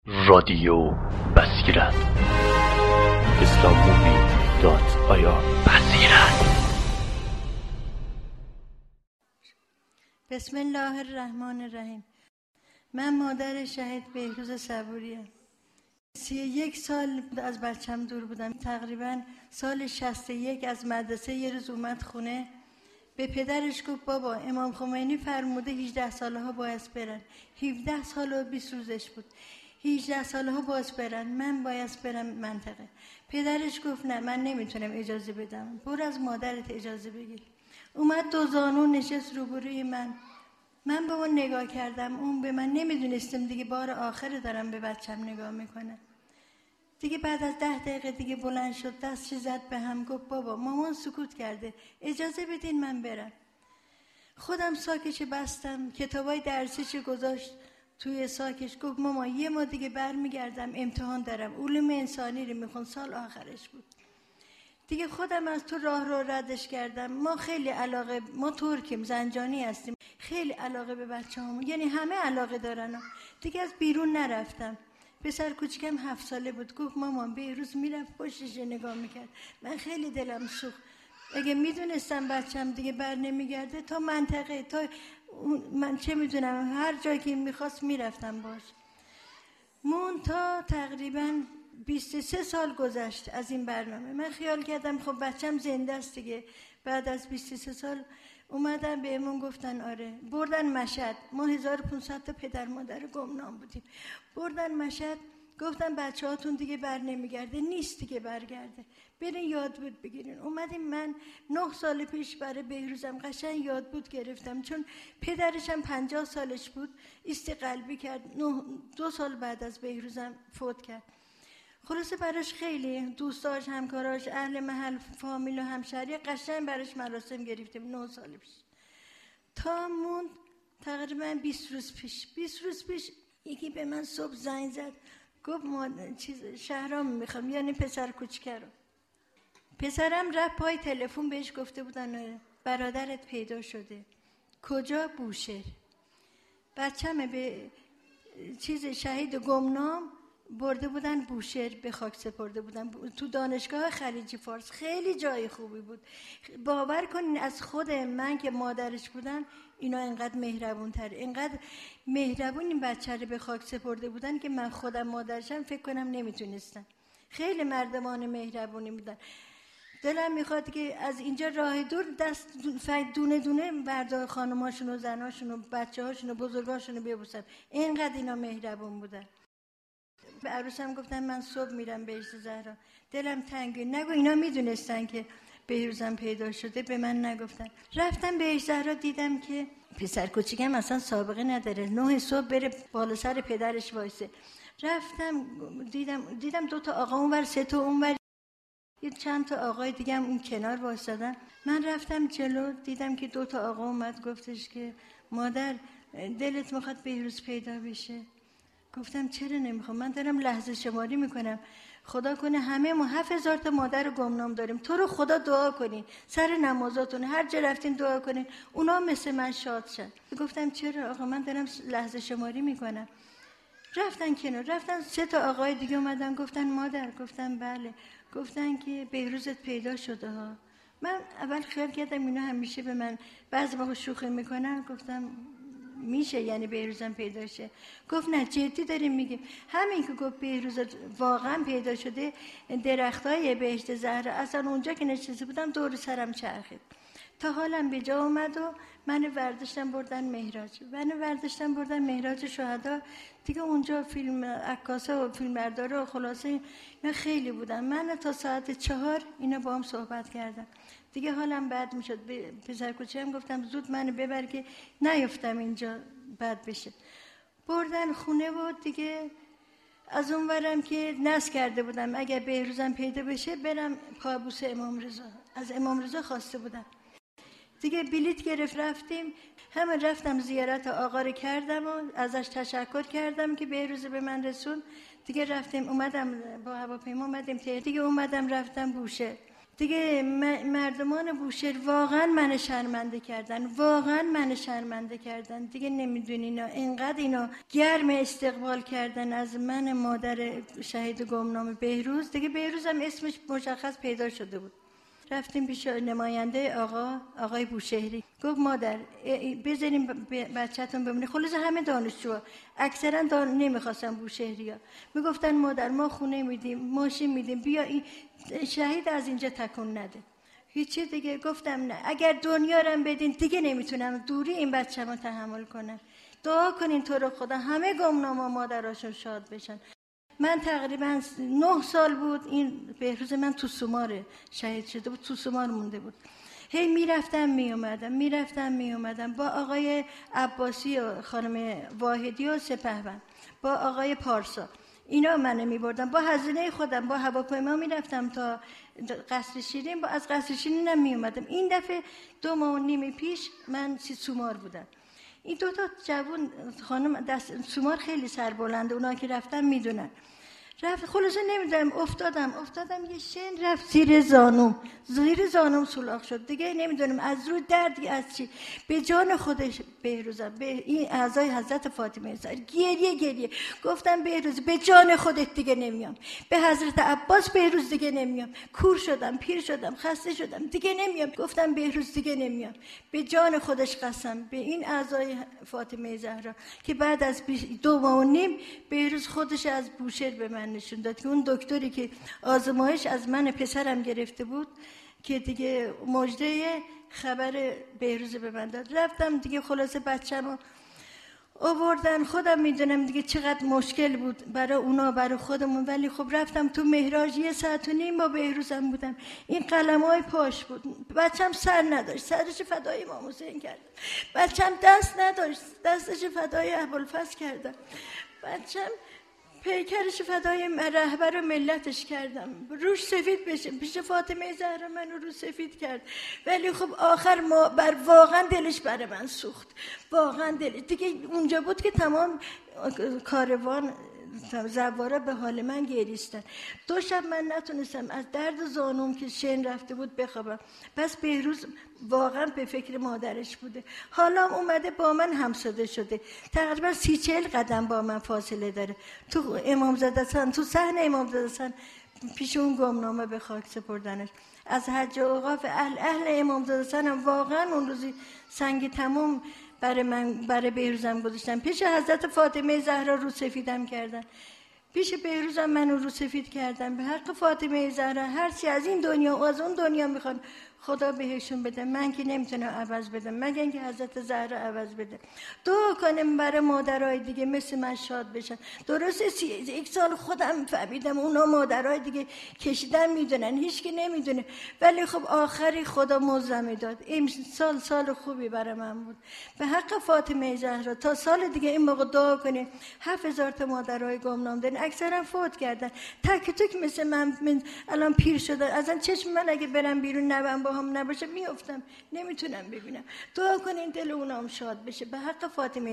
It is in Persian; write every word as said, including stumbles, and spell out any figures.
رادیو بصیرت اسلام مووی دات آی آر. بصیرت. بسم الله الرحمن الرحیم. من مادر شهید بهروز صبوریم. سی و یک سال از بچم دور بودم. تقریبا سال شصت و یک از مدرسه یه روز اومد خونه، به پدرش گفت بابا امام خمینی فرموده هجده ساله ها باید برن. هفده سال و بیست روزش بود. هجده ساله ها باید برن، من باید برم منطقه. پدرش گفت نه من نمیتونم اجازه بدم، برو از مادرت اجازه بگیر. اومد دو زانو نشست روبروی من. من به اون نگاه کردم، اون به من. نمیدونستم دیگه بار آخر دارم به بچم نگاه میکنم. دیگه بعد از ده دقیقه دیگه بلند شد، دستش زد به هم، گفت بابا مامان سکوت کرده، اجازه بدین من برم. خودم ساکش بستم، کتابای درسیش گذاشت توی ساکش، گفت ماما یه ما دیگه برمیگردم امتحان دارم، علوم انسانی رو میخون، سال آخرش بود. دیگه خودم از تو راه رو ردش کردم. ما خیلی علاقه، ما ترکیم، زنجانی هستیم، خیلی علاقه به بچه همون، یعنی همه علاقه دارن. دیگه از بیرون نرفتم. پسر کوچکم هفت ساله بود، گفت مامان بهروز میرفت پشتش نگاه میکرد. من خیلی دلم سوخت. اگه میدونستم بچم دیگه بر نمیگرده تا منطقه، تا من چه میدونم هر جایی که میخواست میرفتم باش. مون تا تقریبا بیست و سه سال گذشت از این برنامه. من خیال کردم خب بچم زنده است دیگه. بعد از بیست و سه سال اومدن بهمون گفتن آره، بردن مشهد. ما هزار و پانصد تا پدر مادر گمنام بودیم. بردن مشهد، گفتن بچه هاتون دیگه بر نمیگرده، نیست دیگه برگرده، برین یادبود بگیرین. اومدیم. من نه سال پیش برای بهروزم قشنگ یادبود گرفتم، چون پدرشم پنجاه سالش بود، ایست قلبی کرد. نه دو سال بعد از بهروزم فوت کرد. خلاصه براش خیلی دوستاش، همکاراش، اهل محل، فامیل و همشهری قشنگ براش مراسم گرفتیم. نه سال پیش تا موند تقریبا بیست روز پیش بیست روز پیش یکی به من صبح زنگ زد، گفت ما چیز شهرام میخوام، یعنی پسر کوچیک رو. پسرم رفت پای تلفن، بهش گفته بودن برادرت پیدا شده. کجا؟ بوشهر. بچه‌مه به چیز شهید گمنام برده بودن بوشهر، به خاک سپرده بودن تو دانشگاه خلیجی فارس. خیلی جای خوبی بود. باور کنین از خود من که مادرش بودم اینا اینقدر مهربون تره، اینقدر مهربون این بچه رو به خاک سپرده بودن که من خودم مادرشم فکر کنم نمیتونستم. خیلی مردمان مهربونی بودن. دلم میخواد که از اینجا راه دور دست دونه دونه مردا خانماشون و زناشون و بچه هاشون و بزرگاشون رو ببوسم. اینقدر اینا مهربون بودن. به عروسم گفتم من صبح میرم بهشت زهرا. دلم تنگه. نگو اینا میدونستن که بهروزم پیدا شده، به من نگفتن. رفتم بهشت زهرا، دیدم که پسر کوچیکم اصلا سابقه نداره، نه صبح بره بالا سر پدرش وایسه. رفتم دیدم دیدم دو تا آقا اونور، سه تا اونور، یه چند تا آقای دیگه هم اون کنار وایسادن. من رفتم جلو، دیدم که دو تا آقا اومد، گفتش که مادر دلت میخواد بهروز پیدا بشه؟ گفتم چرا نمیخوام، من دارم لحظه شماری میکنم. خدا کنه همه ما هفت هزار تا مادر گمنام داریم. تو رو خدا دعا کنین، سر نمازاتون هر جا رفتین دعا کنین اونا مثل من شاد شن. گفتم چرا آقا، من دارم لحظه شماری میکنم. رفتن کنار. رفتن سه تا آقای دیگه اومدن، گفتن مادر. گفتم بله. گفتن که بهروزت پیدا شده ها. من اول خیال کردم اینا همیشه به من بعضی موقع شوخی میکنن. گفتم میشه یعنی بهروزم پیدا شه؟ گفت نه جدی داریم میگیم. همین که گفت بهروزت واقعا پیدا شده، درختای بهشت زهرا اصلا اونجا که نشسته بودم دور سرم چرخید. تا حالم به جا اومد و من ورداشتم بردن مهراج. من ورداشتم بردن مهراج شهدا. دیگه اونجا فیلم عکاسا و فیلمبردارا و خلاصه من خیلی بودم. من تا ساعت چهار اینا با هم صحبت کردم. دیگه حالم بد میشد. به پسر کوچه‌ام گفتم زود منو ببر که نیفتم اینجا بد بشه. بردن خونه بود دیگه. از اون ورم که نس کرده بودم اگر بهروزم پیدا بشه برم پابوس امام رضا. از امام رضا خواسته بودم. دیگه بلیت گرفت رفتیم. همه رفتم زیارت آقا رو کردم و ازش تشکر کردم که بهروز به من رسون. دیگه رفتیم اومدم با هواپیما اومدیم تهران. دیگه اومدم رفتم بوشهر. دیگه مردمان بوشهر واقعا من شرمنده کردن، واقعا من شرمنده کردن. دیگه نمیدونی اینا اینقدر اینا گرم استقبال کردن از من مادر شهید گمنام بهروز. دیگه بهروز هم اسمش مشخص پیدا شده بود. رفتیم پیش نماینده آقا آقای بوشهری، گفت مادر بذاریم بچه‌تون بمونه. خلاص همه دانشجوها اکثرا دان... نمیخواستن بوشهریا، میگفتن مادر ما خونه میدیم، ماشین میدیم، بیا این شهید از اینجا تکون نده. هیچی دیگه. گفتم نه، اگر دنیا رو بدین دیگه نمیتونم دوری این بچه‌مو تحمل کنم. دعا کنین تو رو خدا همه گمناما مادراشون شاد بشن. من تقریبا نه سال بود این بهروز من تو سومار شهید شده بود، تو سومار مونده بود. هی میرفتم میومدم میرفتم میومدم با آقای عباسی و خانم واحدی و سپهبند، با آقای پارسا، اینا منو میبردم با هزینه خودم، با هواپیما میرفتم تا قصر شیرین، با از قصر شیرین هم میومدم. این دفعه دو ماه و نیم پیش من سی سومار بودم. این دو تا جوون خانم دست سومار خیلی سربلنده، اونا که رفتن میدونن. رفت خلاصه نمیدونم افتادم افتادم یه شن رفت زیر زانوم، زیر زانوم سولاخ شد. دیگه نمیدونم از رو درد از چی به جان خودش بهروزم به این اعضای حضرت فاطمه زهرا گریه گریه گفتم بهروز به جان خودت دیگه نمیام، به حضرت عباس بهروز دیگه نمیام، کور شدم، پیر شدم، خسته شدم، دیگه نمیام. گفتم بهروز دیگه نمیام، به جان خودش قسم به این اعضای فاطمه زهرا که بعد از دو ماه و نیم بهروز خودش از بوشهر به من نشون داد که اون دکتری که آزمایش از من پسرم گرفته بود که دیگه مژده خبر بهروز به من داد. رفتم دیگه خلاصه بچه‌مو آوردن. خودم میدونم دیگه چقدر مشکل بود برای اونا برای خودمون، ولی خب رفتم تو مهراج یه ساعت و نیم با بهروزم بودم. این قلمای پاش بود، بچم سر نداشت، سرش فدای امام حسین کردم. بچم دست نداشت، دستش فدای ابوالفضل کردم. بچم پیکرش فدای رهبر ملتش کردم، روش سفید بشه. پیش فاطمه زهرا منو رو سفید کرد، ولی خب آخر ما بر واقعا دلش برای من سوخت، واقعا دلش دیگه اونجا بود که تمام کاروان زواره به حال من گریستن. دو شب من نتونستم از درد زانوم که شن رفته بود بخوابم. پس بهروز واقعا به فکر مادرش بوده. حالا اومده با من همساده شده، تقریبا سی چهل قدم با من فاصله داره. تو امامزاده حسن، تو صحن امامزاده حسن پیش اون گمنامه به خاک سپردنش. از حج و اوقاف اهل اهل امامزاده حسن هم واقعا اون روزی سنگ تمام برای من برای بهروزم گذاشتن. پیش حضرت فاطمه زهرا رو سفیدم کردن، پیش بهروزم منو رو سفید کردن. به حق فاطمه زهرا هر چی از این دنیا و از اون دنیا میخوان خدا بهشون بده، من که نمیتونم عوض بدم مگر اینکه حضرت زهرا عوض بده. دعا کنیم برای مادرای دیگه مثل من شاد بشن. درسته سی یک سال خودم فهمیدم اونا مادرای دیگه کشیدن میدونن، هیچ کی نمیدونه، ولی خب آخری خدا موزمه داد. این سال سال خوبی برای من بود. به حق فاطمه زهرا تا سال دیگه این موقع دعا کنیم. هفت هزار تا مادرای گمنام دارن، اکثرا فوت کردن. تک تک مثل من, من الان پیر شدن، اصلا چشم من اگه برم بیرون نبم با هم نباشه میافتم، نمیتونم ببینم. دعا کنین دل اونام شاد بشه به حق فاطمه